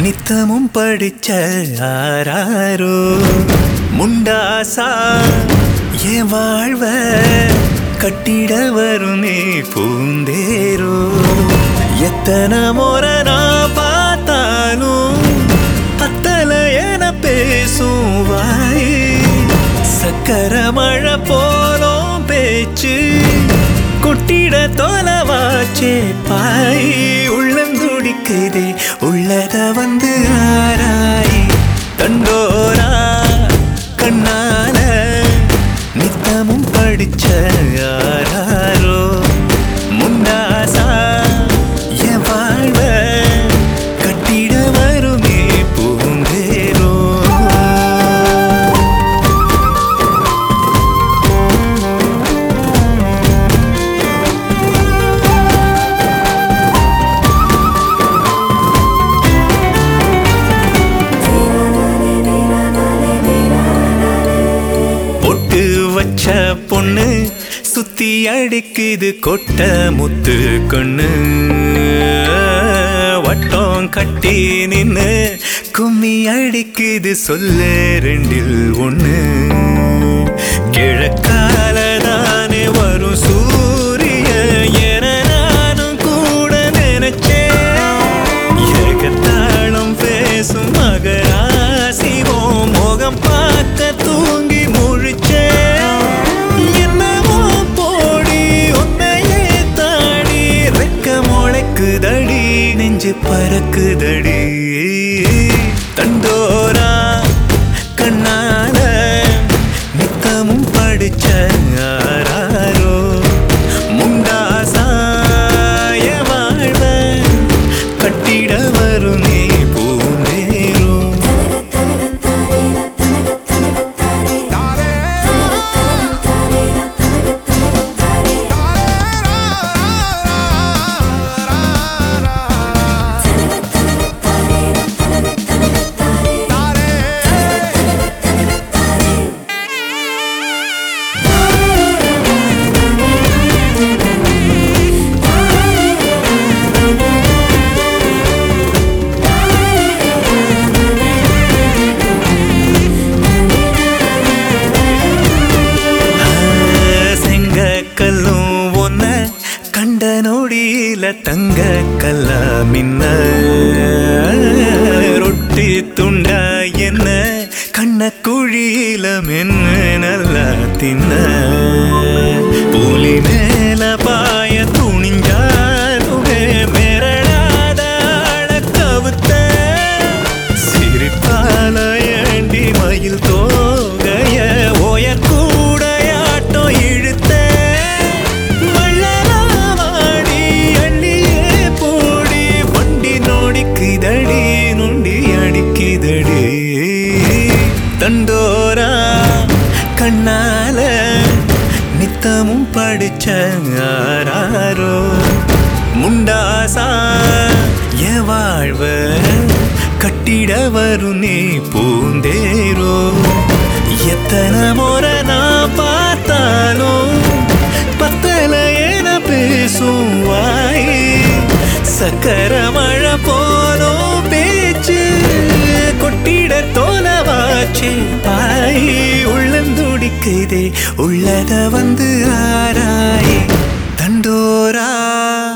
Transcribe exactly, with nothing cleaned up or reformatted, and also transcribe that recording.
நித்தமும் படிச்ச ஆராரோ முண்டாசா என் வாழ்வ கட்டிட வருமே பூந்தேரோ எத்தனை முறை நான் பார்த்தாலும் பத்தல என பேசும் வாய் சக்கர மழை போலும் பேச்சு கொட்டிட தொலைவாச்சே பாய் உள்ளந்துடிக்குதே உள்ளத வந்து ஆராய் தண்டோரா கண்ணால நித்தமும் படிச்ச யாராரோ முண்டாசா என் வாழ்வ கட்டிட வருமே பூந்தேரோ வச்ச பொண்ணு சுத்தி அடிக்குது கொட்ட முத்து கண்ணு வட்டம் கட்டி நின்னு கும்மி அடிக்குது சொல்ல ரெண்டில் ஒண்ணு கிழக்கால தானே வரும் சூரிய என நானும் கூட நினைச்சேன் ஏகத்தாளம் பேசும் மகராசிவோ முகம் பார்க்க தூங்கி முழிச்சேன் தடி நெஞ்சு பறக்குதடி தண்டோரா கண்ணால நித்தமும் படிச்ச யாராரோ முண்டாசா என் வாழ்வ கட்டிட வருமே பூந்தேரோ கண்ட நொடியில தங்க கல்லா மின்ன ரொட்டி துண்டா என்ன கண்ண குழியில மென்ன நல்லா தின்ன புலி மேல பாய துணிஞ்சாலுமே மிரளாத கவுத்த சிரிப்பால ஏண்டி மயில் தோகைய ஒயர் கூடையாட்டம் இழுத்த நொடிக்குதடி நொண்டி அடிக்குதடி தண்டோரா கண்ணால நித்தமும் படிச்ச யாராரோ முண்டாசா என் வாழ்வ கட்டிட வரும் நீ பூந்தேரோ எத்தனை முறை நான் பார்த்தாலும் பத்தல என பேசும் வாய் சக்கர மழை போலும் பேச்சு கொட்டிட தோலவாச்சு பாய் உள்ளந்துடிக்குதே உள்ளத வந்து ஆராய் தண்டோரா